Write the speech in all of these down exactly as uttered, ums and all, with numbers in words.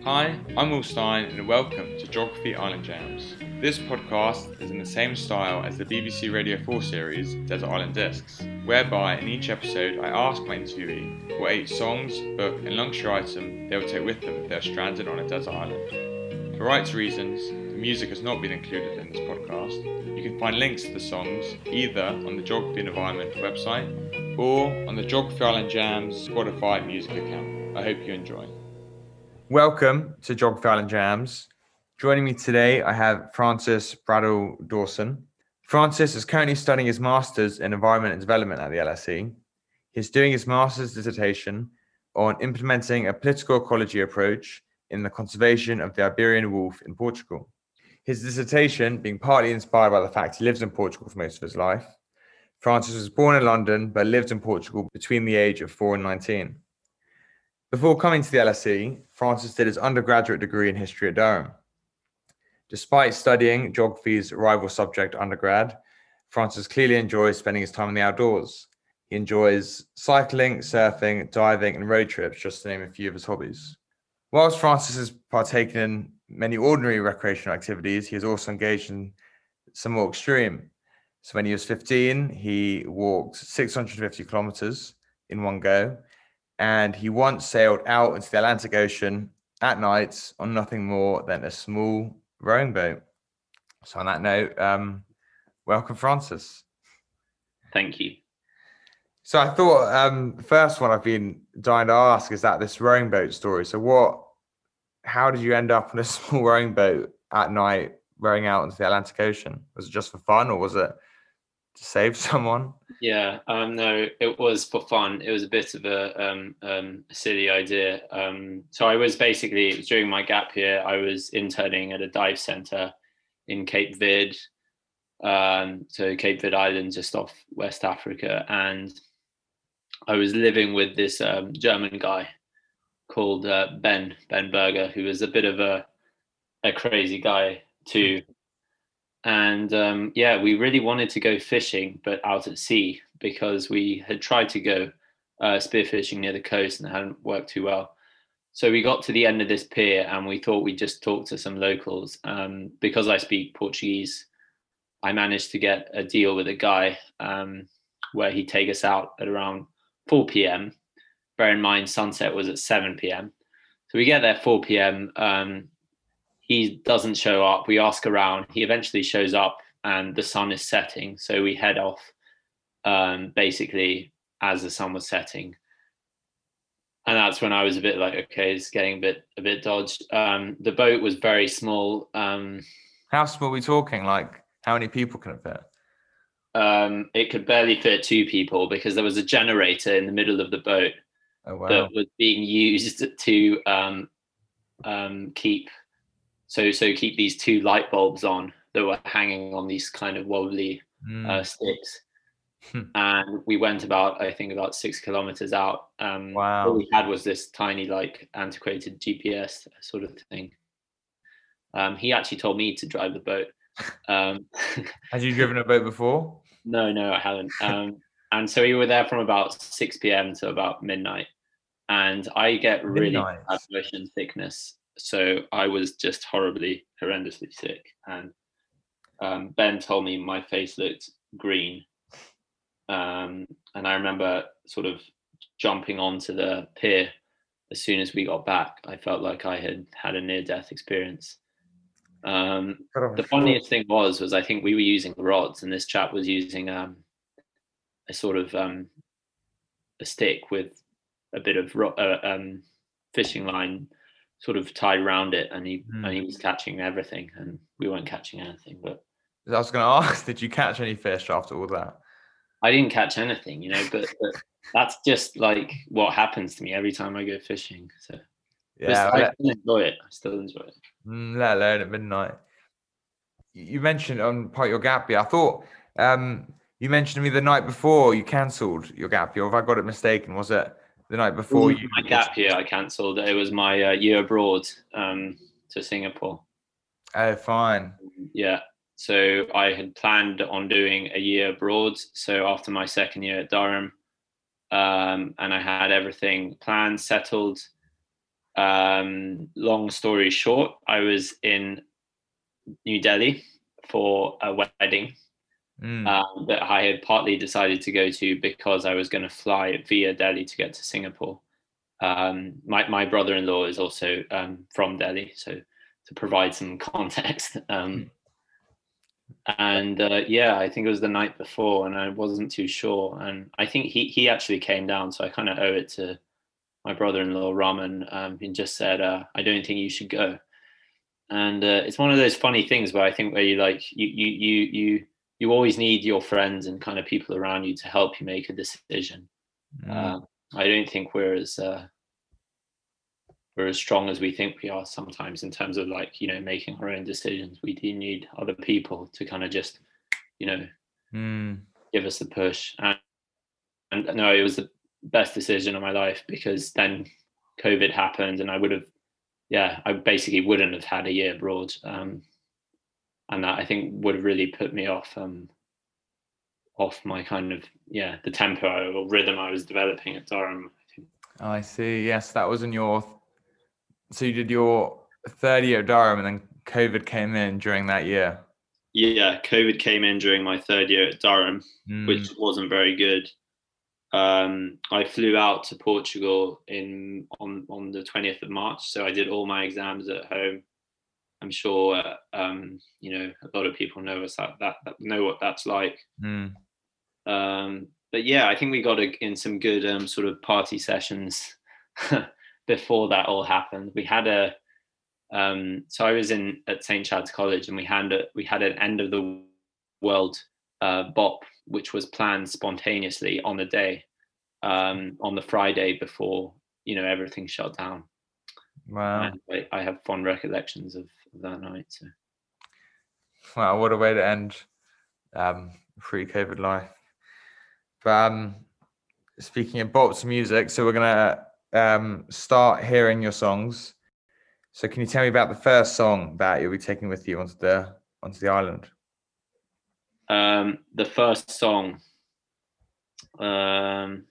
Hi, I'm Will Stein and welcome to Geography Island Jams. This podcast is in the same style as the B B C Radio four series Desert Island Discs, whereby in each episode I ask my interviewee what eight songs, book and luxury item they will take with them if they're stranded on a desert island. For rights reasons, the music has not been included in this podcast. You can find links to the songs either on the Geography and Environment website or on the Geography Island Jams Spotify music account. I hope you enjoy. Welcome to Geography Island Jams. Joining me today, I have Francis Bradell Dawson. Francis is currently studying his Masters in Environment and Development at the L S E. He's doing his Master's dissertation on implementing a political ecology approach in the conservation of the Iberian wolf in Portugal. His dissertation being partly inspired by the fact he lives in Portugal for most of his life. Francis was born in London, but lived in Portugal between the age of four and nineteen. Before coming to the L S E, Francis did his undergraduate degree in history at Durham. Despite studying geography's rival subject undergrad, Francis clearly enjoys spending his time in the outdoors. He enjoys cycling, surfing, diving, and road trips, just to name a few of his hobbies. Whilst Francis has partaken in many ordinary recreational activities, he has also engaged in some more extreme. So when he was fifteen, he walked six hundred fifty kilometers in one go. And he once sailed out into the Atlantic Ocean at night on nothing more than a small rowing boat. So on that note, um, welcome, Francis. Thank you. So I thought um, the first one I've been dying to ask is that this rowing boat story. So what, how did you end up on a small rowing boat at night rowing out into the Atlantic Ocean? Was it just for fun or was it to save someone? Yeah, um, no, it was for fun. It was a bit of a, um, um, a silly idea. Um, so I was basically, it was during my gap year, I was interning at a dive centre in Cape Verde, um, so Cape Verde Island, just off West Africa. And I was living with this um, German guy called uh, Ben, Ben Berger, who was a bit of a, a crazy guy too. And um, yeah, we really wanted to go fishing, but out at sea, because we had tried to go uh, spearfishing near the coast and it hadn't worked too well. So we got to the end of this pier and we thought we'd just talk to some locals. Um, because I speak Portuguese, I managed to get a deal with a guy um, where he'd take us out at around four p.m. Bear in mind, sunset was at seven p.m. So we get there four p.m. Um, He doesn't show up. We ask around. He eventually shows up and the sun is setting. So we head off um, basically as the sun was setting. And that's when I was a bit like, okay, it's getting a bit a bit dodged. Um, the boat was very small. Um, How small are we talking? Like how many people can it fit? um, it could barely fit two people because there was a generator in the middle of the boat Oh, wow. that was being used to um, um, keep So, so keep these two light bulbs on that were hanging on these kind of wobbly Mm. uh, sticks. And we went about, I think, about six kilometers out. Um, Wow. All we had was this tiny, like, antiquated G P S sort of thing. Um, he actually told me to drive the boat. Um, Had you driven a boat before? no, no, I haven't. Um, and so we were there from about six p.m. to about midnight. And I get really Midnight. bad motion sickness. So I was just horribly, horrendously sick. And um, Ben told me my face looked green. Um, and I remember sort of jumping onto the pier as soon as we got back. I felt like I had had a near-death experience. Um, the funniest thing was, was I think we were using rods and this chap was using um, a sort of um, a stick with a bit of ro- uh, um, fishing line sort of tied around it, and he Mm. and he was catching everything, and we weren't catching anything. But I was going to ask, did you catch any fish after all that? I didn't catch anything, you know. But, but that's just like what happens to me every time I go fishing. So Yeah, I let, still enjoy it. I still enjoy it. let alone at midnight. You mentioned on part of your gap year. I thought um, you mentioned to me the night before you cancelled your gap year. Or have I got it mistaken? Was it the night before you? My gap year, I cancelled. It was my uh, year abroad um, to Singapore. Oh, fine. Yeah. So I had planned on doing a year abroad. So after my second year at Durham, um, and I had everything planned, settled. Um, long story short, I was in New Delhi for a wedding Mm. um, that I had partly decided to go to because I was going to fly via Delhi to get to Singapore. Um, my my brother-in-law is also um, from Delhi, so to provide some context. Um, and uh, yeah, I think it was the night before, and I wasn't too sure. And I think he he actually came down, so I kind of owe it to my brother-in-law Raman. Um, and just said, uh, "I don't think you should go." And uh, it's one of those funny things where I think where you like you you you you you always need your friends and kind of people around you to help you make a decision. Mm. Uh, I don't think we're as uh, we're as strong as we think we are sometimes in terms of like you know making our own decisions. We do need other people to kind of just you know Mm. give us the push. And, and no, it was the best decision of my life because then COVID happened, and I would have yeah I basically wouldn't have had a year abroad. Um, and that I think would have really put me off um, off my kind of yeah the tempo or rhythm I was developing at Durham. I think. Oh, I see. Yes, that was in your. So you did your third year at Durham, and then COVID came in during that year. Yeah, COVID came in during my third year at Durham, Mm. which wasn't very good. Um, I flew out to Portugal in on on the twentieth of March, so I did all my exams at home. I'm sure uh, um, you know a lot of people know us that, that, that know what that's like. Mm. Um, but yeah, I think we got a, in some good um, sort of party sessions before that all happened. We had a um, so I was in at Saint Chad's College, and we had a, we had an end of the world uh, bop, which was planned spontaneously on the day, um, on the Friday before you know everything shut down. Wow. And I, I have fond recollections of, of that night. So. Wow, what a way to end um, pre-COVID life. But um, speaking of bops music, so we're gonna um, start hearing your songs. So can you tell me about the first song that you'll be taking with you onto the onto the island? Um, the first song. Um,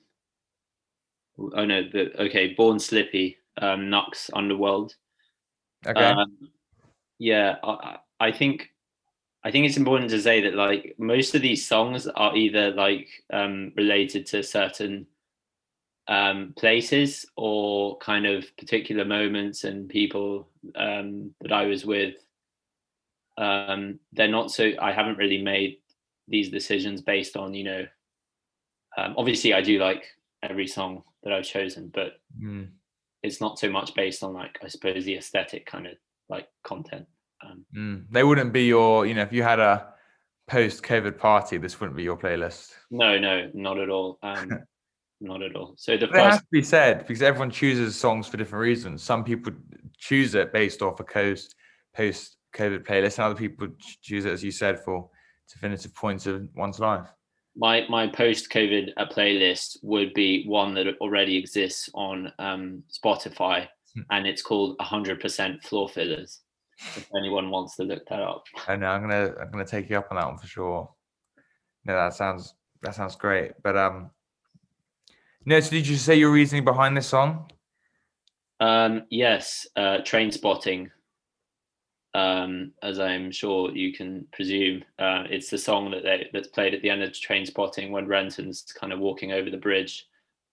oh no, the okay, Born Slippy, um, Nux Underworld. Okay. Um, yeah, I, I think I think it's important to say that like most of these songs are either like um, related to certain um, places or kind of particular moments and people um, that I was with. Um, they're not so. I haven't really made these decisions based on you know. Um, obviously, I do like every song that I've chosen, but Mm. it's not so much based on like I suppose the aesthetic kind of like content. Um, Mm. They wouldn't be your, you know, if you had a post-COVID party, this wouldn't be your playlist. no, no, not at all. Um, not at all. So the But it has first, to be said because everyone chooses songs for different reasons. Some people choose it based off a coast post-COVID playlist, and other people choose it, as you said, for definitive points of one's life. my my post COVID uh, playlist would be one that already exists on um, Spotify, and it's called one hundred percent Floor Fillers. If anyone wants to look that up. I know I'm gonna I'm gonna take you up on that one for sure. No, that sounds that sounds great. But um, no. So did you say your reasoning behind this song? Um, yes, uh, Train Spotting. Um, as I'm sure you can presume, uh, it's the song that they, that's played at the end of Train Spotting when Renton's kind of walking over the bridge,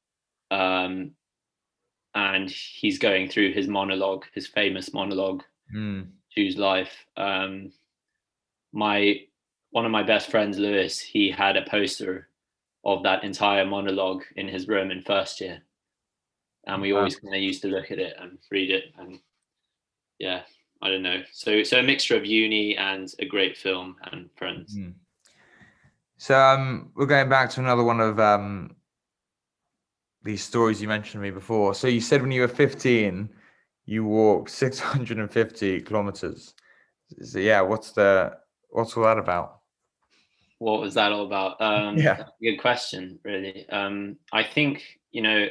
um, and he's going through his monologue, his famous monologue, Mm. Choose Life. Um, my one of my best friends, Lewis, he had a poster of that entire monologue in his room in first year, and we Wow. always kind of used to look at it and read it, and yeah, I don't know. So so a mixture of uni and a great film and friends. Mm. So um, we're going back to another one of um these stories you mentioned to me before. So you said when you were fifteen, you walked six hundred fifty kilometers. So yeah, what's the what's all that about? What was that all about? Um, Yeah. that's a good question, really. Um, I think, you know,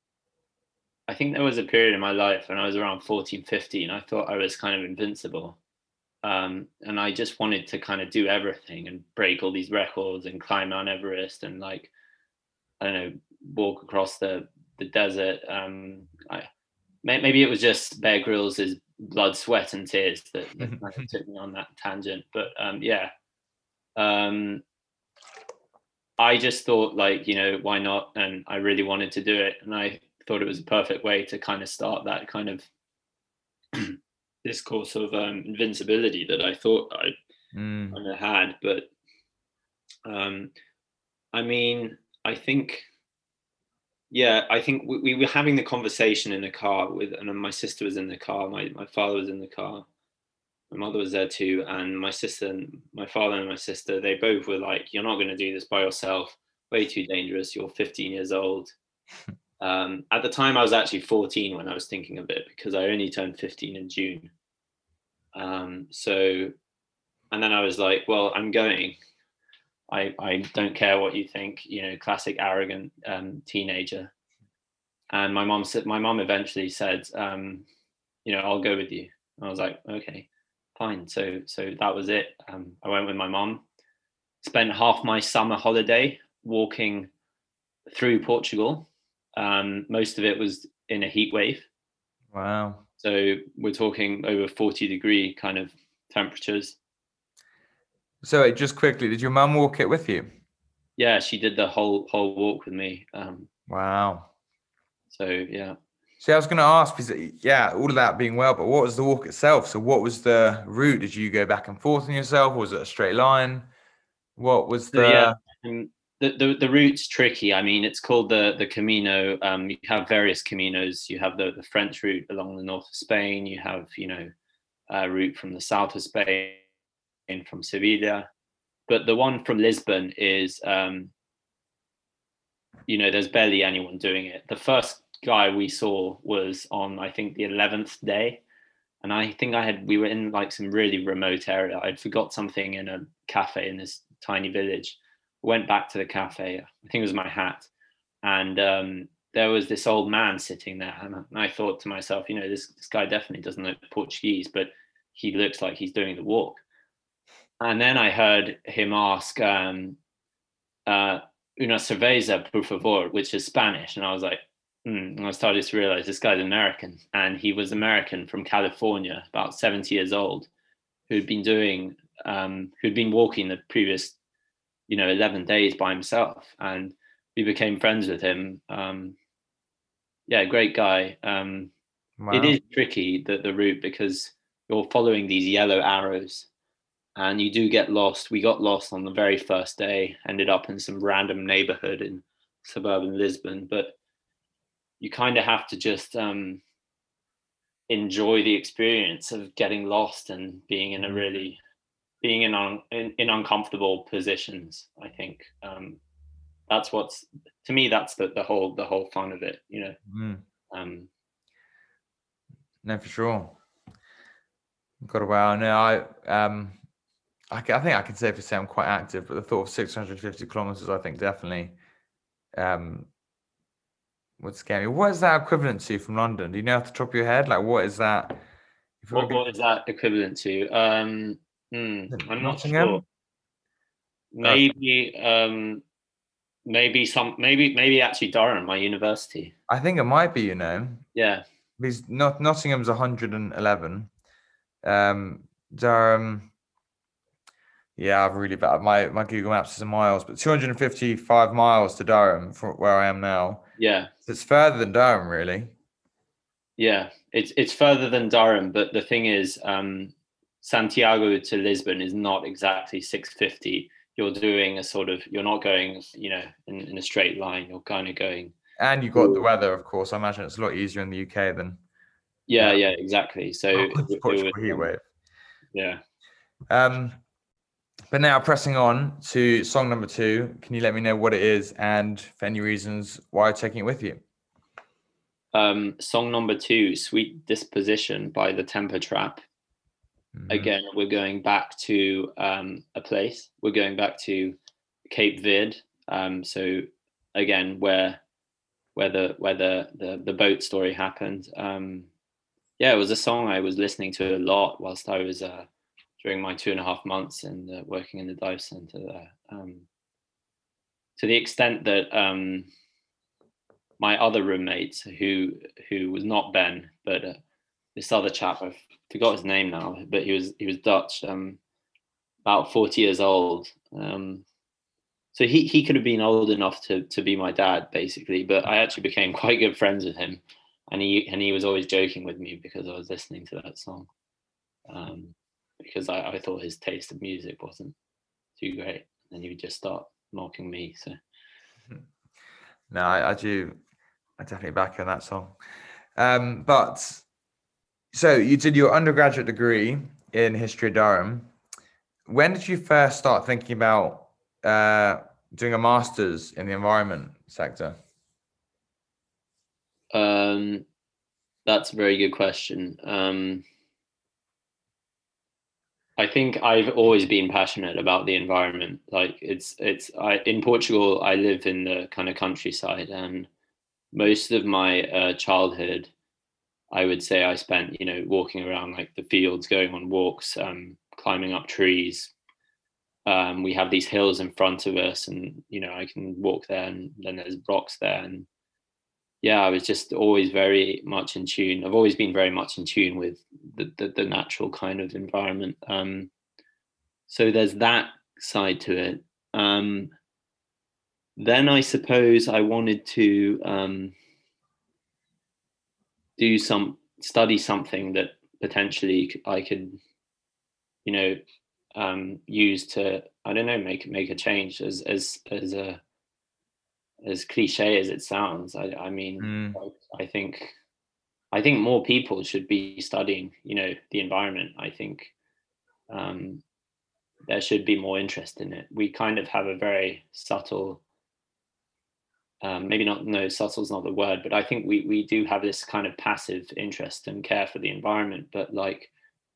I think there was a period in my life when I was around fourteen, fifteen, I thought I was kind of invincible. Um, and I just wanted to kind of do everything and break all these records and climb Mount Everest and like, I don't know, walk across the, the desert. Um, I, maybe it was just Bear Grylls' blood, sweat, and tears that, that kind of took me on that tangent. But um, yeah, um, I just thought, like, you know, why not? And I really wanted to do it, and I thought it was a perfect way to kind of start that kind of discourse of um, invincibility that I thought I Mm. kind of had. But um, I mean, I think. Yeah, I think we, we were having the conversation in the car with, and my sister was in the car, my, my father was in the car, my mother was there too, and my sister and my father and my sister, they both were like, "You're not going to do this by yourself. Way too dangerous. You're fifteen years old." Um, at the time, I was actually fourteen when I was thinking of it because I only turned fifteen in June. Um, so, and then I was like, "Well, I'm going. I I don't care what you think." You know, classic arrogant um, teenager. And my mom said, my mom eventually said, um, you know, "I'll go with you." And I was like, "Okay, fine." So, so that was it. Um, I went with my mom, spent half my summer holiday walking through Portugal. Um, most of it was in a heat wave. Wow. So we're talking over forty degree kind of temperatures. So just quickly, did your mum walk it with you? Yeah, she did the whole whole walk with me. Um, Wow. so yeah. See, I was going to ask, because yeah, all of that being well, but what was the walk itself? So what was the route? Did you go back and forth on yourself? Or was it a straight line? What was So yeah, the... um, the, the the route's tricky. I mean, it's called the the Camino. Um, you have various Caminos. You have the the French route along the north of Spain. You have, you know, a route from the south of Spain, from Sevilla. But the one from Lisbon is, um, you know, there's barely anyone doing it. The first guy we saw was on, I think, the eleventh day. And I think I had, we were in like some really remote area. I'd forgot something in a cafe in this tiny village. Went back to the cafe. I think it was my hat. And um, there was this old man sitting there. And I thought to myself, you know, this, this guy definitely doesn't know Portuguese, but he looks like he's doing the walk. And then I heard him ask, um, uh, una cerveza, por favor, which is Spanish. And I was like, mm. And I started to realize this guy's American. And he was American from California, about seventy years old, who'd been doing, um, who'd been walking the previous, you know, eleven days by himself. And we became friends with him. Um, yeah, great guy. Um, Wow. It is tricky, the, the route, because you're following these yellow arrows and you do get lost. We got lost on the very first day, ended up in some random neighborhood in suburban Lisbon, but you kind of have to just um, enjoy the experience of getting lost and being in a really, being in, un, in, in uncomfortable positions. I think um, that's what's, to me, that's the, the whole, the whole fun of it, you know? Mm. Um, No, for sure. Got a wow. No, I, um, I, I think I can safely say I'm quite active, but the thought of six hundred fifty kilometers, I think definitely um, would scare me. What is that equivalent to from London? Do you know off the top of your head? Like, what is that? If what, what is that equivalent to? Um, hmm, I'm not sure. Nottingham? Maybe, um, maybe some, maybe, maybe actually Durham, my university. I think it might be, you know, Yeah. because not Nottingham's one hundred eleven. Um, Durham, yeah, I've really bad. My my Google Maps is in miles, but two hundred fifty-five miles to Durham from where I am now. Yeah. So it's further than Durham, really. Yeah. It's it's further than Durham, but the thing is, um, Santiago to Lisbon is not exactly six fifty. You're doing a sort of, you're not going, you know, in, in a straight line. You're kind of going. And you got the weather, of course. I imagine it's a lot easier in the U K than. Yeah, yeah, exactly. So it, it Portugal was, heat um, wave. yeah. Um, but now pressing on to song number two. Can you let me know what it is and for any reasons why you're taking it with you? Um, song number two, Sweet Disposition by the Temper Trap. Mm-hmm. Again, we're going back to um, a place. We're going back to Cape Verde. Um, so again, where where the where the the, the boat story happened. Um, yeah, it was a song I was listening to a lot whilst I was uh, during my two and a half months and uh, working in the dive center there. Um, to the extent that um, my other roommate, who who was not Ben, but uh, this other chap, I forgot his name now, but he was he was Dutch, um, about forty years old. Um, so he he could have been old enough to to be my dad, basically. But I actually became quite good friends with him, and he and he was always joking with me because I was listening to that song, um, because I, I thought his taste of music wasn't too great, and he would just start mocking me. So no, I, I do, I definitely back on that song. Um, but so you did your undergraduate degree in history at Durham. When did you first start thinking about uh, doing a master's in the environment sector? Um, that's a very good question. Um, I think I've always been passionate about the environment. Like it's it's I in Portugal, I live in the kind of countryside, and most of my uh, childhood, I would say I spent, you know, walking around like the fields, going on walks, um, climbing up trees. Um, we have these hills in front of us, and you know, I can walk there, and then there's rocks there, and yeah, I was just always very much in tune. I've always been very much in tune with the the, the natural kind of environment. Um, so there's that side to it. Um, then I suppose I wanted to um, do some study something that potentially I could, you know, um, use to, I don't know, make make a change. As as as a as cliche as it sounds, I, I mean, Mm. I, I think I think more people should be studying, you know, the environment. I think um, there should be more interest in it. We kind of have a very subtle, um, maybe not, no, subtle is not the word, but I think we we do have this kind of passive interest and care for the environment. But like,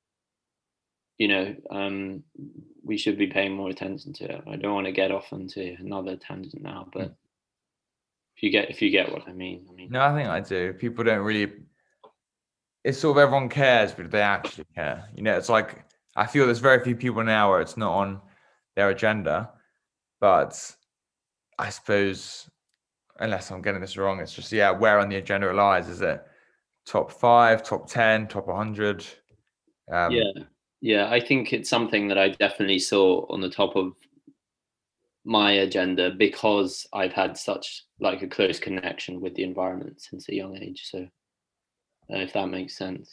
you know, um, we should be paying more attention to it. I don't want to get off onto another tangent now, but if you get if you get what I mean, I mean. No, I think I do. People don't really. It's sort of everyone cares, but they actually care. You know, it's like I feel there's very few people now where it's not on their agenda. But I suppose, unless I'm getting this wrong, it's just yeah, where on the agenda it lies. Is it top five, top ten, top one hundred? Um, yeah, yeah. I think it's something that I definitely saw on the top of my agenda because I've had such like a close connection with the environment since a young age. So, uh, if that makes sense.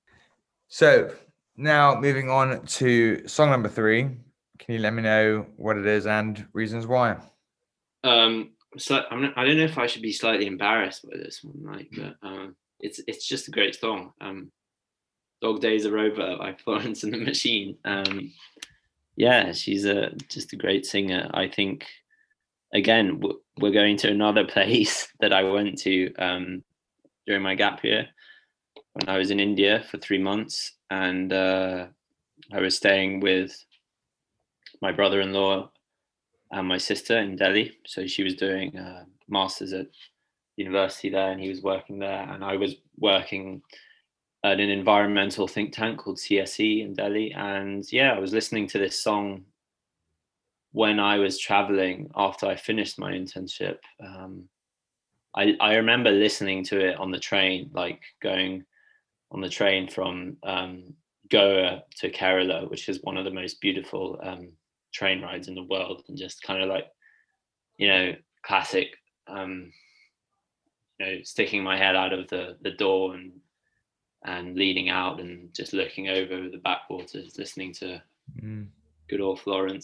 So now moving on to song number three. Can you let me know what it is and reasons why? Um, so I'm not, I don't know if I should be slightly embarrassed by this one, like, but um, it's it's just a great song. Um, Dog Days Are Over by Florence and the Machine. Um, yeah, she's a just a great singer. I think again w- we're going to another place that I went to um, during my gap year when I was in India for three months, and uh, I was staying with my brother-in-law and my sister in Delhi. So she was doing a master's at university there, and he was working there, and I was working at an environmental think tank called C S E in Delhi. And yeah, I was listening to this song when I was traveling after I finished my internship. Um, I, I remember listening to it on the train, like going on the train from um, Goa to Kerala, which is one of the most beautiful um, train rides in the world, and just kind of like, you know, classic, um, you know, sticking my head out of the, the door and and leaning out and just looking over the backwaters, listening to Mm. good old Florence.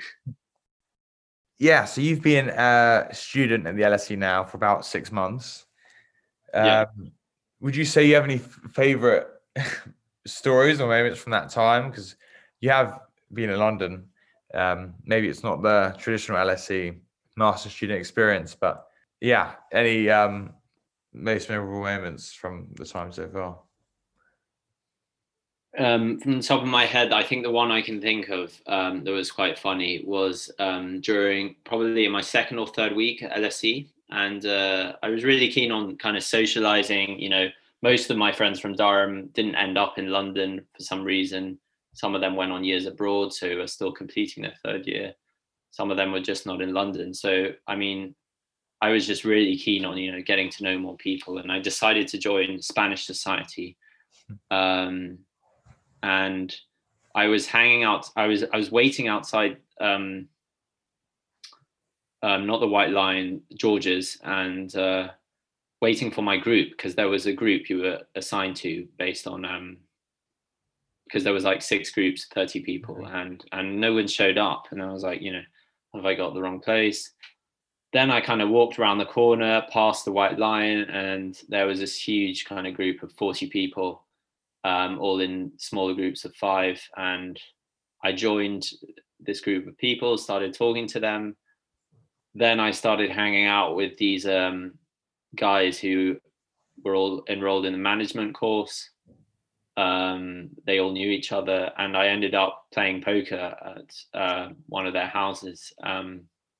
Yeah, so you've been a student at the L S E now for about six months. Um, Yeah. Would you say you have any f- favorite stories or moments from that time? Because you have been in London. Um, maybe it's not the traditional L S E master student experience, but yeah, any um, most memorable moments from the time so far? Um, from the top of my head, I think the one I can think of um, that was quite funny was um, during probably in my second or third week at L S E. And uh, I was really keen on kind of socializing. You know, most of my friends from Durham didn't end up in London for some reason. Some of them went on years abroad, so are still completing their third year. Some of them were just not in London. So, I mean, I was just really keen on, you know, getting to know more people, and I decided to join Spanish Society. Um, and I was hanging out. I was I was waiting outside, um, um, not the White Lion, George's, and uh, waiting for my group, because there was a group you were assigned to based on um, because there was like six groups, thirty people, and and no one showed up, and I was like, you know, have I got the wrong place? Then I kind of walked around the corner past the White Lion, and there was this huge kind of group of forty people, um, all in smaller groups of five. And I joined this group of people, started talking to them. Then I started hanging out with these um, guys who were all enrolled in the management course. Um, they all knew each other, and I ended up playing poker at uh, one of their houses. Um,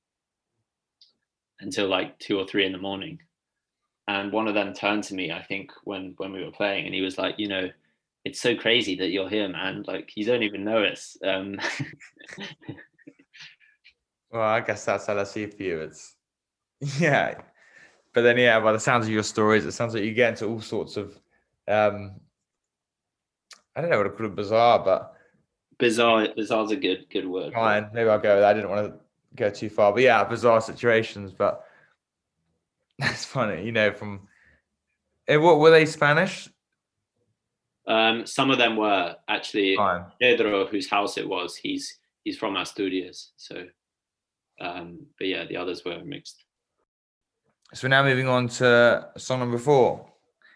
until like two or three in the morning. And one of them turned to me, I think, when when we were playing, and he was like, you know, it's so crazy that you're here, man. Like, you don't even know us. Um, well, I guess that's L S E for you. It's yeah. But then yeah, by the sounds of your stories, it sounds like you get into all sorts of um I don't know what to call it, bizarre, but bizarre bizarre's a good good word. Fine, maybe I'll go with that. I didn't want to go too far, but yeah, bizarre situations. But that's funny, you know. From and what were they Spanish? Um, some of them were actually. Fine. Pedro, whose house it was, he's he's from Asturias. So, um, but yeah, the others were mixed. So we're now moving on to song number four.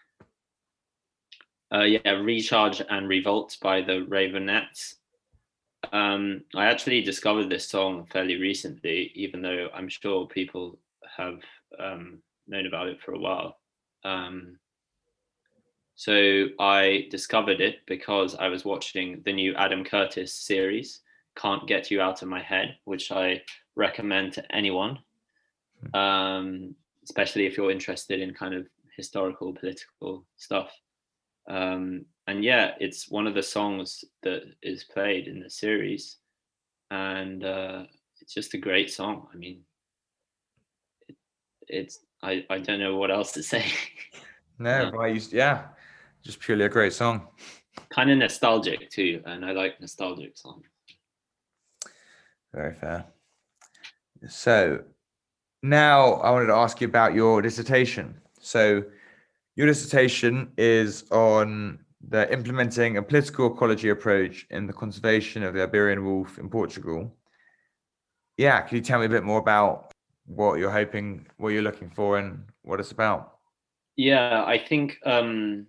Uh, yeah, Recharge and Revolt by the Ravenettes. Um, I actually discovered this song fairly recently, even though I'm sure people have um, known about it for a while. Um, so I discovered it because I was watching the new Adam Curtis series, Can't Get You Out of My Head, which I recommend to anyone, um, especially if you're interested in kind of historical, political stuff. Um, and yeah, it's one of the songs that is played in the series, and uh, it's just a great song. I mean, it, it's I, I don't know what else to say. No, um, right, yeah, just purely a great song. Kind of nostalgic too, and I like nostalgic songs. Very fair. So now I wanted to ask you about your dissertation. So your dissertation is on the implementing a political ecology approach in the conservation of the Iberian wolf in Portugal. Yeah, can you tell me a bit more about what you're hoping, what you're looking for, and what it's about? Yeah, I think, um,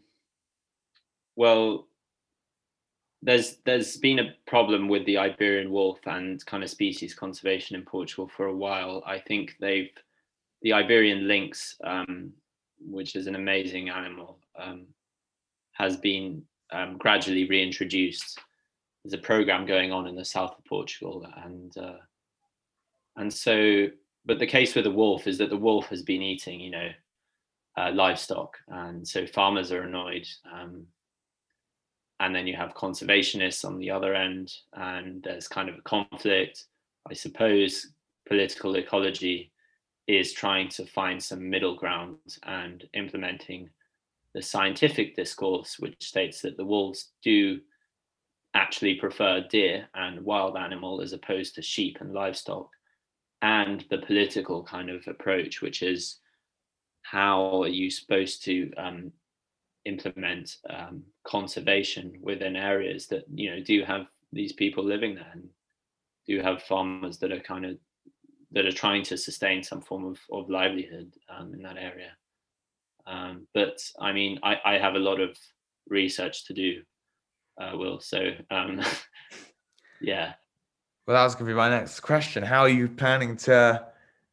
well, there's there's been a problem with the Iberian wolf and kind of species conservation in Portugal for a while. I think they've, the Iberian lynx, um, which is an amazing animal, um, has been um, gradually reintroduced. There's a program going on in the south of Portugal, and uh, and so, but the case with the wolf is that the wolf has been eating, you know, uh, livestock, and so farmers are annoyed. Um, and then you have conservationists on the other end, and there's kind of a conflict. I suppose political ecology is trying to find some middle ground and implementing the scientific discourse, which states that the wolves do actually prefer deer and wild animal as opposed to sheep and livestock, and the political kind of approach, which is how are you supposed to um, implement um, conservation within areas that, you know, do have these people living there and do have farmers that are kind of that are trying to sustain some form of, of livelihood um, in that area. Um, but I mean, I, I have a lot of research to do, uh, Will. So um, yeah. Well, that was going to be my next question. How are you planning to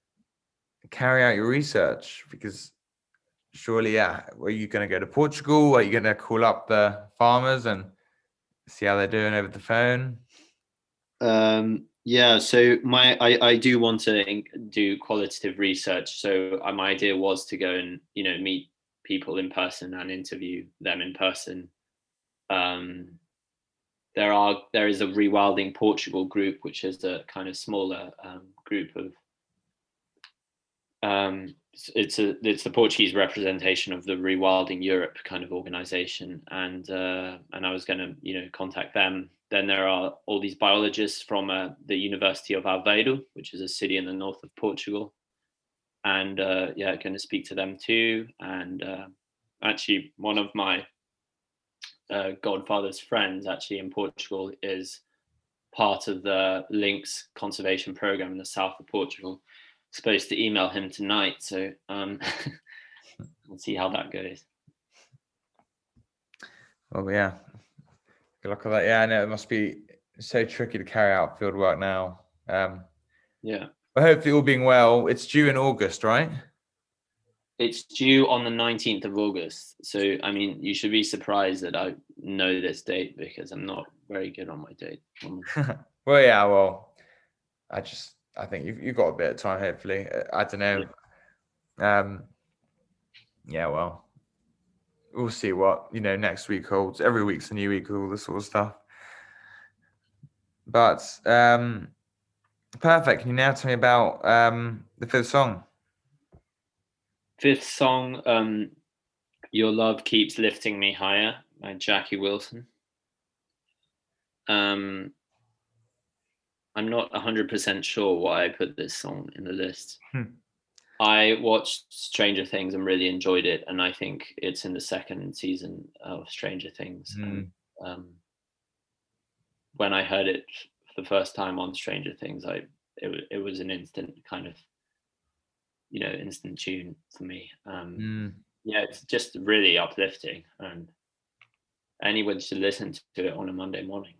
carry out your research? Because surely, yeah, are you going to go to Portugal? Are you going to call up the farmers and see how they're doing over the phone? Um, yeah, so my I, I do want to do qualitative research. So uh, my idea was to go and, you know, meet people in person and interview them in person. Um, there are there is a Rewilding Portugal group, which is a kind of smaller um, group of um, it's a it's the Portuguese representation of the Rewilding Europe kind of organization, and uh, and I was going to you know contact them. Then there are all these biologists from uh, the University of Aveiro, which is a city in the north of Portugal, and uh, yeah, going to speak to them too. And uh, actually, one of my uh, godfather's friends, actually in Portugal, is part of the lynx conservation program in the south of Portugal. Supposed to email him tonight, so um, we'll see how that goes. Well, yeah. Good luck with that. Yeah, I know it must be so tricky to carry out field work now. Um, yeah. But hopefully, all being well, it's due in August, right? It's due on the nineteenth of August. So, I mean, you should be surprised that I know this date because I'm not very good on my date. Well, yeah, well, I just, I think you've, you've got a bit of time, hopefully. I don't know. Yeah. Um, yeah, well, we'll see what, you know, next week holds. Every week's a new week with all this sort of stuff. But, um, perfect. Can you now tell me about um, the fifth song? Fifth song, um, Your Love Keeps Lifting Me Higher by Jackie Wilson. Um, I'm not one hundred percent sure why I put this song in the list. Hmm. I watched Stranger Things and really enjoyed it, and I think it's in the second season of Stranger Things. Mm. And, um, when I heard it for the first time on Stranger Things, I it, it was an instant kind of, you know, instant tune for me. Um, Mm. Yeah, it's just really uplifting, and anyone should listen to it on a Monday morning.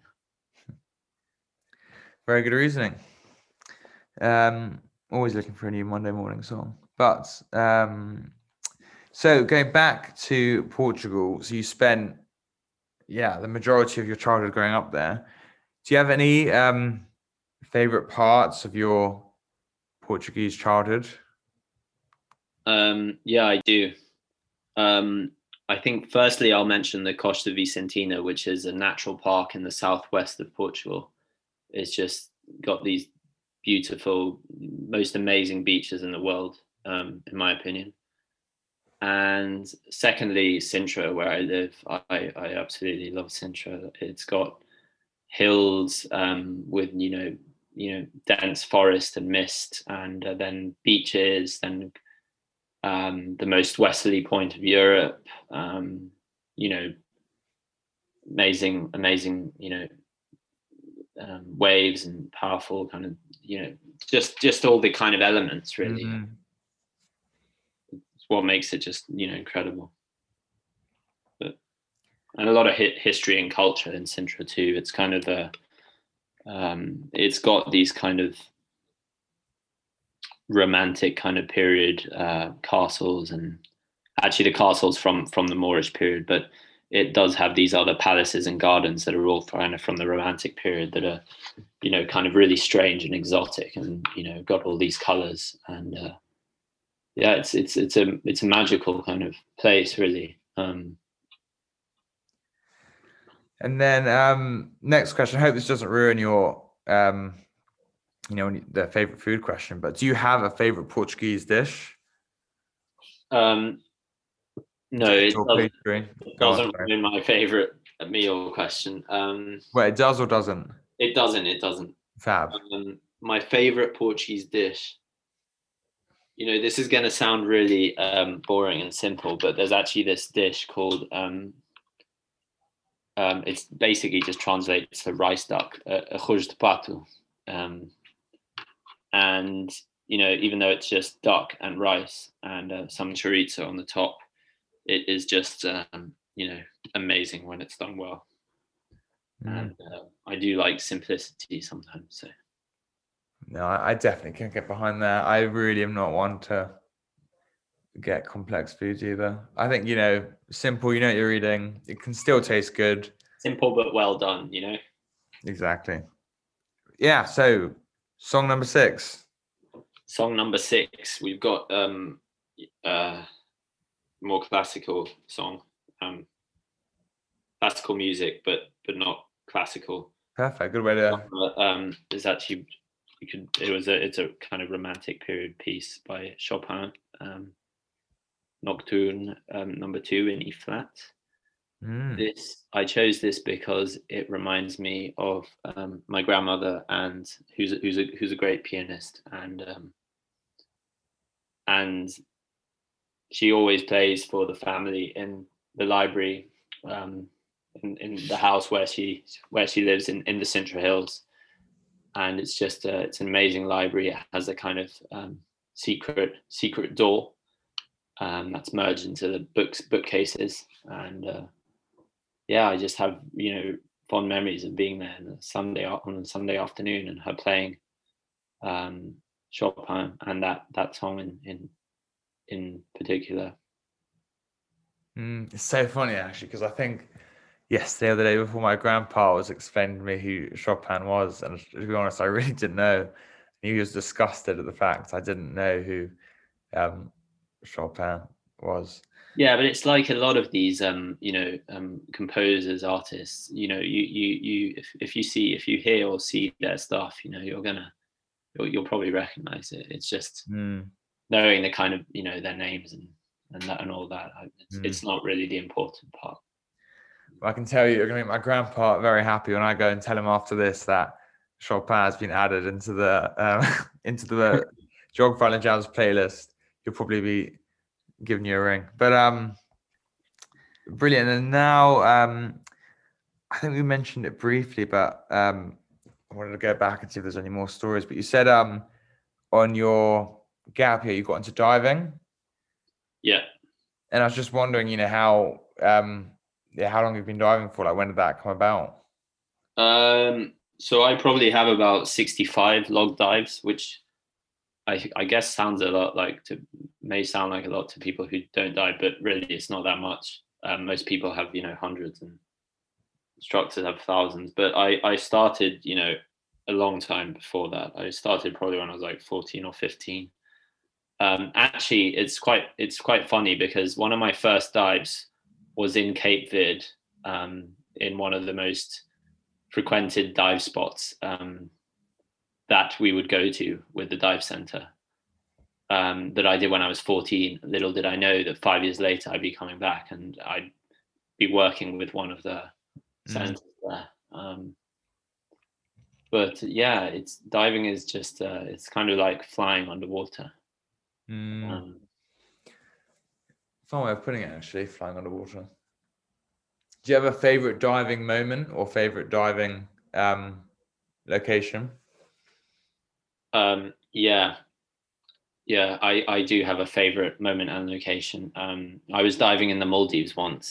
Very good reasoning. Um, always looking for a new Monday morning song. But um, so going back to Portugal, so you spent, yeah, the majority of your childhood growing up there. Do you have any um, favorite parts of your Portuguese childhood? Um, yeah, I do. Um, I think firstly, I'll mention the Costa Vicentina, which is a natural park in the southwest of Portugal. It's just got these beautiful, most amazing beaches in the world, um, in my opinion. And secondly, Sintra, where I live. I, I absolutely love Sintra. It's got hills um, with, you know, you know, dense forest and mist, and uh, then beaches, then um, the most westerly point of Europe. Um, you know, amazing, amazing, you know, um, waves and powerful kind of, you know, just just all the kind of elements really. Mm-hmm. It's what makes it just, you know, incredible. But and a lot of hit history and culture in Sintra too. It's kind of a um, it's got these kind of romantic kind of period uh, castles, and actually the castles from from the Moorish period, but it does have these other palaces and gardens that are all kind of from the Romantic period that are, you know, kind of really strange and exotic, and, you know, got all these colors. And uh, yeah, it's it's it's a it's a magical kind of place, really. Um, and then um, next question. I hope this doesn't ruin your, um, you know, the favorite food question. But do you have a favorite Portuguese dish? Um, No, it doesn't, it doesn't ruin my favorite meal question. Um, Wait, it does or doesn't? It doesn't, it doesn't. Fab. Um, my favorite Portuguese dish, you know, this is going to sound really um, boring and simple, but there's actually this dish called, um, um, it's basically just translates to rice duck, uh, arroz de pato. Um, and, you know, even though it's just duck and rice and uh, some chorizo on the top, it is just, um, you know, amazing when it's done well. Mm. And uh, I do like simplicity sometimes. So. No, I definitely can get behind that. I really am not one to get complex foods either. I think, you know, simple, you know what you're eating. It can still taste good. Simple but well done, you know? Exactly. Yeah, so song number six. Song number six, we've got um, uh, more classical song, um, classical music, but but not classical. Perfect, good way to. Uh, um, there's actually you could. It was a. It's a kind of romantic period piece by Chopin. Um, Nocturne um, number two in E flat. Mm. This I chose this because it reminds me of um, my grandmother, and who's a, who's a who's a great pianist, and um, and she always plays for the family in the library, um, in, in the house where she where she lives in, in the Central Hills, and it's just a, it's an amazing library. It has a kind of um, secret secret door um, that's merged into the books bookcases, and uh, yeah, I just have, you know, fond memories of being there on a Sunday on a Sunday afternoon and her playing um, Chopin and that that song in in in particular. Mm, it's so funny actually, because I think yesterday or the day before, my grandpa was explaining to me who Chopin was, and to be honest, I really didn't know. He was disgusted at the fact I didn't know who um, Chopin was. Yeah, but it's like a lot of these, um, you know, um, composers, artists. You know, you you you if, if you see if you hear or see their stuff, you know, you're gonna you'll, you'll probably recognize it. It's just Mm. knowing the kind of, you know, their names and and that and all that. It's, Mm. it's not really the important part. I can tell you, you're going to make my grandpa very happy when I go and tell him after this that Chopin has been added into the um, into the Geography Island Jams playlist. He'll probably be giving you a ring. But um, brilliant. And now, um, I think we mentioned it briefly, but um, I wanted to go back and see if there's any more stories. But you said um, on your gap year, you got into diving. Yeah. And I was just wondering, you know, how um, yeah, how long you've been diving for? Like, when did that come about? Um, so I probably have about sixty-five log dives, which I, I guess sounds a lot like to may sound like a lot to people who don't dive, but really it's not that much. Um, most people have, you know, hundreds, and instructors have thousands. But I, I started, you know, a long time before that. I started probably when I was like fourteen or fifteen. Um, actually, it's quite it's quite funny because one of my first dives was in Cape Verde, um, in one of the most frequented dive spots um, that we would go to with the dive center, um, that I did when I was fourteen. Little did I know that five years later I'd be coming back and I'd be working with one of the Mm. centers there. Um, but yeah, it's diving is just uh, it's kind of like flying underwater. Mm. Um, Fun way of putting it, actually, flying underwater. Do you have a favorite diving moment or favorite diving um, location? um, yeah, yeah, I, I do have a favorite moment and location. Um, I was diving in the Maldives once,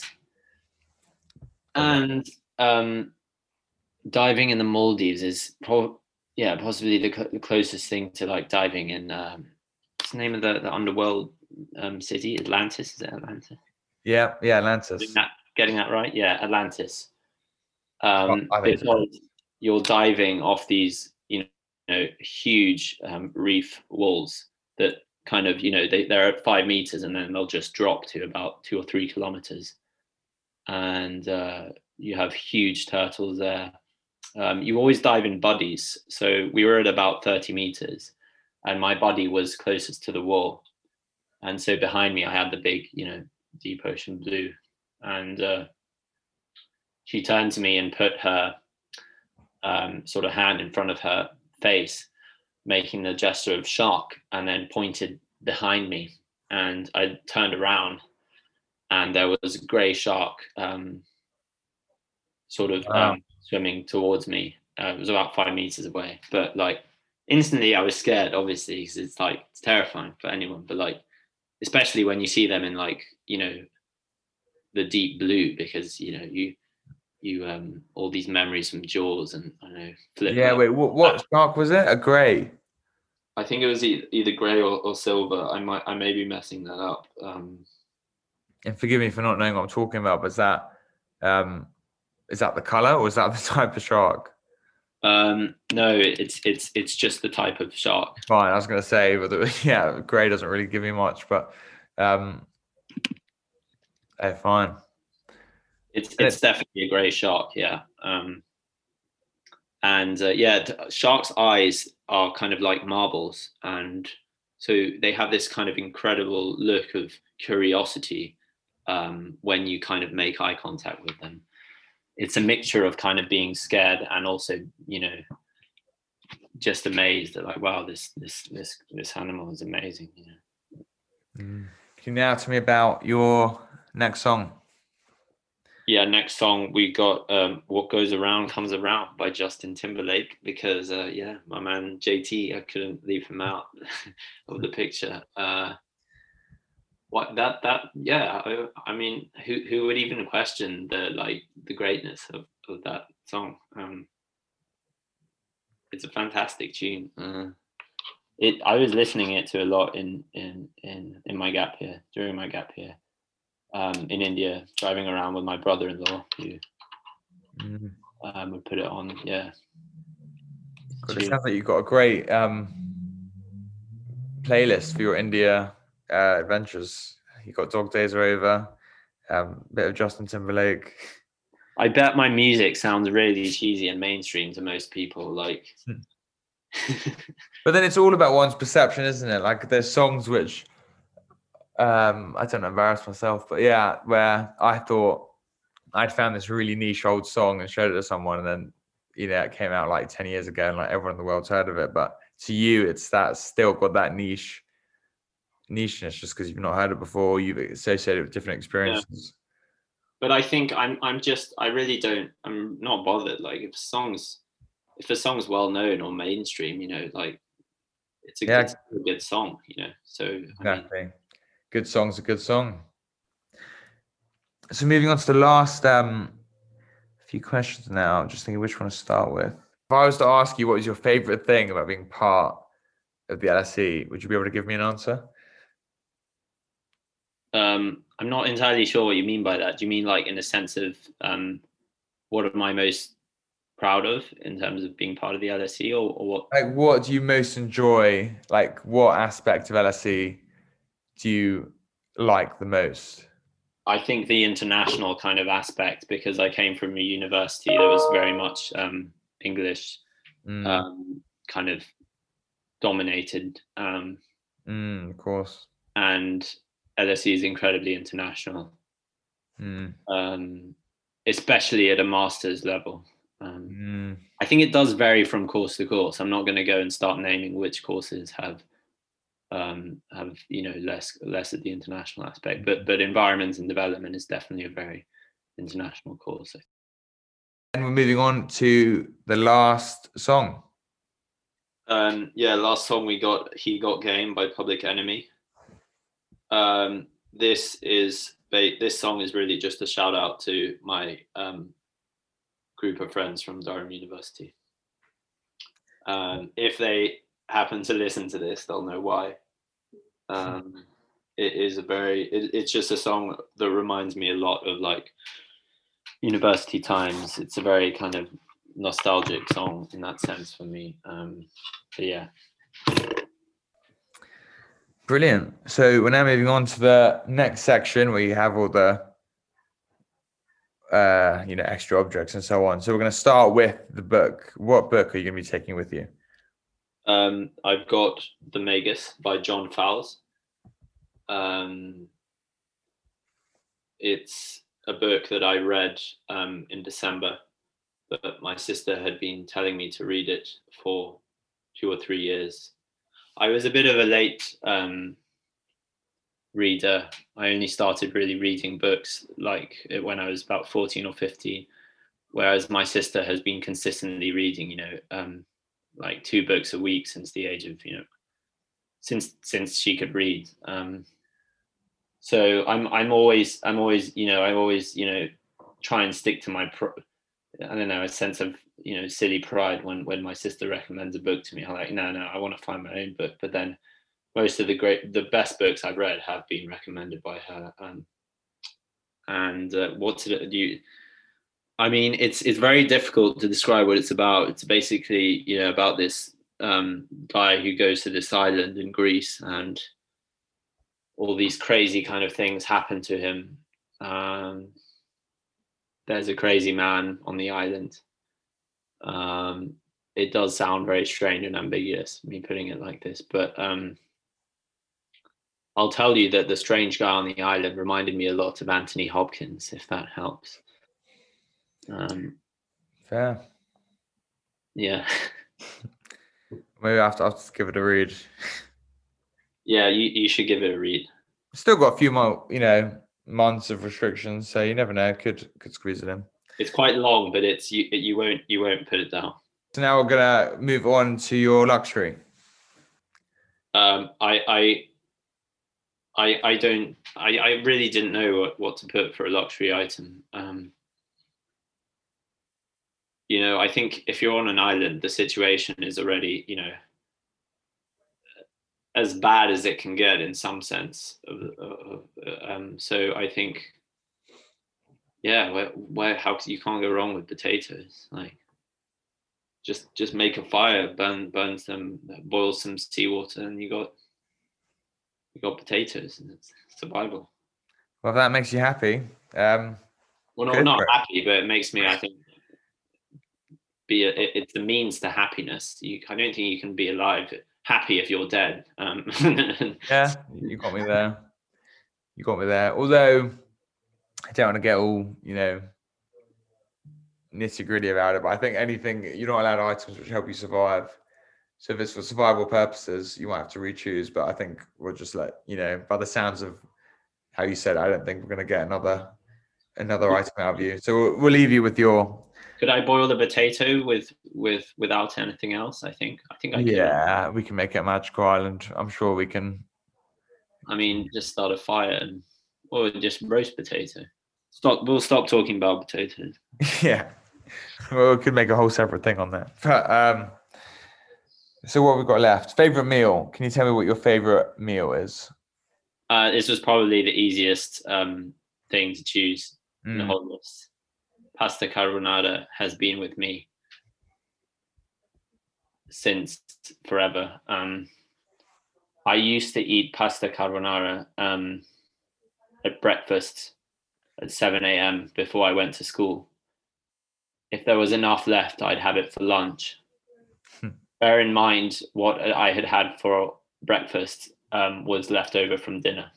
and um, diving in the Maldives is pro- yeah possibly the, cl- the closest thing to like diving in um, what's the name of the, the underworld um, city? Atlantis, is it Atlantis? Yeah, yeah, Atlantis. Getting that, getting that right? Yeah, Atlantis. Um, I think so. because you're diving off these, you know, huge um, reef walls that kind of, you know, they, they're at five meters and then they'll just drop to about two or three kilometers. And uh, you have huge turtles there. Um, you always dive in buddies. So we were at about thirty meters and my buddy was closest to the wall. And so behind me, I had the big, you know, deep ocean blue. And uh, she turned to me and put her um, sort of hand in front of her face, making the gesture of shock, and then pointed behind me. And I turned around and there was a grey shark um, sort of Wow. um, swimming towards me. Uh, it was about five meters away, but like instantly I was scared, obviously, because it's like, it's terrifying for anyone, but like, especially when you see them in like, you know, the deep blue, because, you know, you, you, um, all these memories from Jaws and I don't know, Flip. Yeah, wait, what, what shark was it? A grey? I think it was e- either grey or, or silver. I might, I may be messing that up. Um, And forgive me for not knowing what I'm talking about, but is that, um, is that the colour or is that the type of shark? um, no, it's it's it's just the type of shark. Fine, I was going to say, but the, yeah, grey doesn't really give me much, but um, hey, fine. It's And it's it- definitely a grey shark, yeah. Um, and uh, yeah, t- sharks' eyes are kind of like marbles, and so they have this kind of incredible look of curiosity um, when you kind of make eye contact with them. It's a mixture of kind of being scared and also, you know, just amazed at like, wow, this this this this animal is amazing. You know. Mm. Can you now tell me about your next song? Yeah, next song we got um, "What Goes Around Comes Around" by Justin Timberlake, because uh, yeah, my man J T, I couldn't leave him out of the picture. Uh, what that that yeah, I, I mean, who who would even question the like the greatness of, of that song? Um, it's a fantastic tune. Uh, it I was listening it to a lot in in in in my gap year, during my gap year. Um, in India, driving around with my brother-in-law, who mm. um, would put it on. Yeah, Good. It sounds like you've got a great um, playlist for your India uh, adventures. You got Dog Days Are Over, um, a bit of Justin Timberlake. I bet my music sounds really cheesy and mainstream to most people. Like, but then it's all about one's perception, isn't it? Like, there's songs which. Um, I don't embarrass myself, but yeah, where I thought I'd found this really niche old song and showed it to someone, and then you know it came out like ten years ago, and like everyone in the world's heard of it. But to you, it's that still got that niche nicheness just because you've not heard it before. You've associated it with different experiences. Yeah. But I think I'm I'm just I really don't I'm not bothered. Like if songs if a song's well known or mainstream, you know, like it's a, yeah. good, a good song, you know. So exactly. I mean, good song's a good song. So moving on to the last um, few questions now, I'm just thinking which one to start with. If I was to ask you what was your favorite thing about being part of the L S E, would you be able to give me an answer? Um, I'm not entirely sure what you mean by that. Do you mean like in a sense of um, what am I most proud of in terms of being part of the L S E, or, or what? Like, what do you most enjoy? Like, what aspect of L S E do you like the most? I think the international kind of aspect, because I came from a university that was very much um, English mm. um, kind of dominated. Um, mm, of course. And L S E is incredibly international, mm. um, especially at a master's level. Um, mm. I think it does vary from course to course. I'm not going to go and start naming which courses have um have you know less less at the international aspect, but but environment and development is definitely a very international course. And we're moving on to the last song. Um yeah last song we got He Got Game by Public Enemy. Um this is this song is really just a shout out to my um group of friends from Durham University. Um if they happen to listen to this, they'll know why. Um, it is a very, it, it's just a song that reminds me a lot of like university times. It's a very kind of nostalgic song in that sense for me. Um, but yeah. Brilliant. So we're now moving on to the next section where you have all the, uh, you know, extra objects and so on. So we're going to start with the book. What book are you going to be taking with you? Um, I've got The Magus by John Fowles. Um, it's a book that I read um, in December, but my sister had been telling me to read it for two or three years. I was a bit of a late um, reader. I only started really reading books like when I was about fourteen or fifteen, whereas my sister has been consistently reading, you know, um, like two books a week since the age of, you know, since since she could read. Um, so I'm I'm always I'm always you know I always you know try and stick to my pro- I don't know a sense of you know silly pride when when my sister recommends a book to me. I'm like no no I want to find my own book. But then most of the great the best books I've read have been recommended by her. Um, and uh, what's it do you? I mean, it's it's very difficult to describe what it's about. It's basically, you know, about this um, guy who goes to this island in Greece, and all these crazy kind of things happen to him. Um, there's a crazy man on the island. Um, it does sound very strange and ambiguous, me putting it like this, but um, I'll tell you that the strange guy on the island reminded me a lot of Anthony Hopkins, if that helps. Um, Fair. Yeah. Maybe I have to, I have to give it a read. Yeah, you, you should give it a read. Still got a few more, you know, months of restrictions, so you never know. Could could squeeze it in. It's quite long, but it's you. You won't you won't put it down. So now we're gonna move on to your luxury. Um, I I I I don't. I I really didn't know what, what to put for a luxury item. Um, you know, I think if you're on an island, the situation is already, you know, as bad as it can get in some sense. Um, so I think, yeah, where, where how you can't go wrong with potatoes. Like, just just make a fire, burn burn some, boil some seawater, and you got you got potatoes, and it's survival. Well, if that makes you happy. Um, well, not not happy, but it makes me, I think, be a, it, it's the means to happiness. You, I don't think you can be alive happy if you're dead. Um, yeah, you got me there. You got me there. Although I don't want to get all, you know, nitty gritty about it, but I think anything, you're not allowed items which help you survive. So if it's for survival purposes, you might have to re-choose. But I think we'll just let, you know, by the sounds of how you said, I don't think we're going to get another another item out of you. So we'll, we'll leave you with your. Could I boil the potato with with without anything else? I think I think I could. Yeah, we can make it a magical island. I'm sure we can. I mean, just start a fire and or just roast potato. Stop. We'll stop talking about potatoes. Yeah, well, we could make a whole separate thing on that. But, um, so what have we got left? Favorite meal? Can you tell me what your favorite meal is? Uh, this was probably the easiest um, thing to choose mm. in the whole list. Pasta carbonara has been with me since forever. Um, I used to eat pasta carbonara um, at breakfast at seven a.m. before I went to school. If there was enough left, I'd have it for lunch. Bear in mind what I had had for breakfast um, was left over from dinner.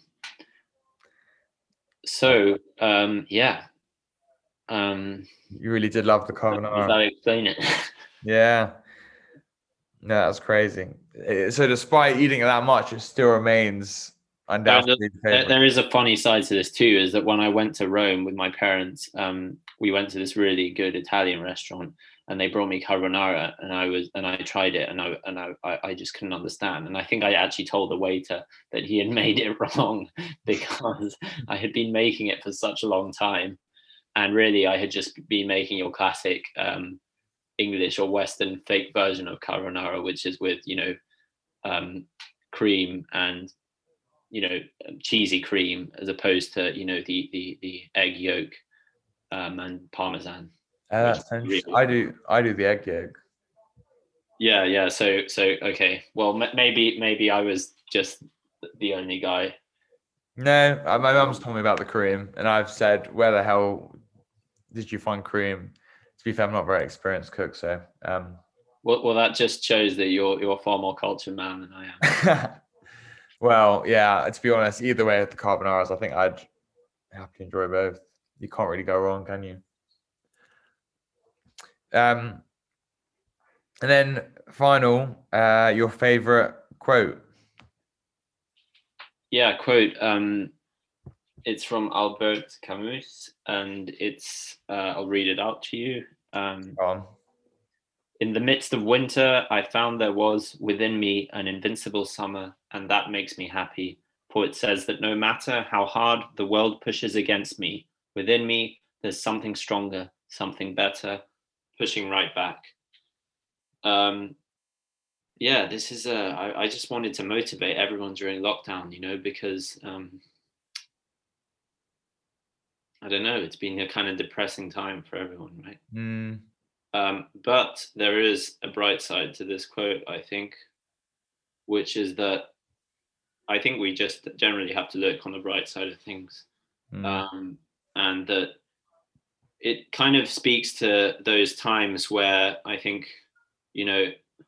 So, um, yeah. Um, you really did love the carbonara. Does that explain it? Yeah. No, that's crazy. So despite eating that much, it still remains undoubtedly the favorite. There is a funny side to this too, is that when I went to Rome with my parents, um, we went to this really good Italian restaurant and they brought me carbonara and I was and I tried it and I and I, I just couldn't understand. And I think I actually told the waiter that he had made it wrong because I had been making it for such a long time. And really I had just been making your classic um, English or Western fake version of carbonara, which is with, you know, um, cream and, you know, cheesy cream as opposed to, you know, the the, the egg yolk um, and parmesan. Uh, that's really, I do I do the egg yolk. Yeah, yeah. So so okay. Well, m- maybe maybe I was just the only guy. No, my mum's told me about the cream, and I've said, "Where the hell did you find cream?" To be fair, I'm not a very experienced cook, so. Um... Well, well, that just shows that you're you're far more cultured man than I am. Well, yeah. To be honest, either way, with the carbonaras, I think I'd happily enjoy both. You can't really go wrong, can you? Um, and then final, uh, your favorite quote. Yeah, quote. Um, it's from Albert Camus, and it's. Uh, I'll read it out to you. Um, Go on. In the midst of winter, I found there was within me an invincible summer, and that makes me happy. For it says that no matter how hard the world pushes against me, within me there's something stronger, something better, pushing right back. Um, yeah, this is. Uh, I, I just wanted to motivate everyone during lockdown, you know, because um, I don't know, it's been a kind of depressing time for everyone, right? Mm. Um, but there is a bright side to this quote, I think, which is that I think we just generally have to look on the bright side of things. Mm. Um, and that it kind of speaks to those times where I think you know,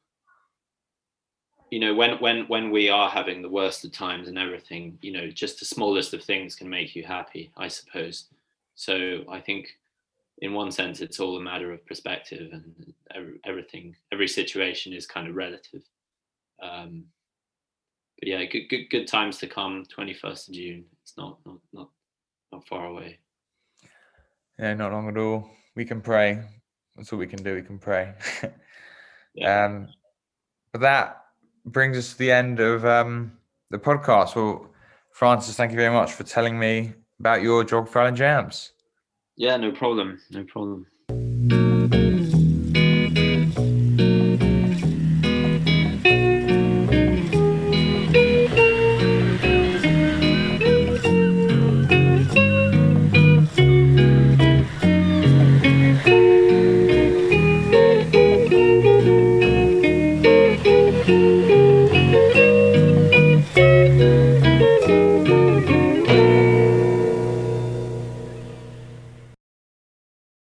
you know, when when when we are having the worst of times and everything, you know, just the smallest of things can make you happy, I suppose. So I think, in one sense, it's all a matter of perspective, and every, everything, every situation is kind of relative. Um, but yeah, good good good times to come. twenty-first of June. It's not not not not far away. Yeah, not long at all. We can pray. That's all we can do. We can pray. Yeah. um, but that brings us to the end of um, the podcast. Well, Francis, thank you very much for telling me about your Geography Island Jams. Yeah, no problem. No problem.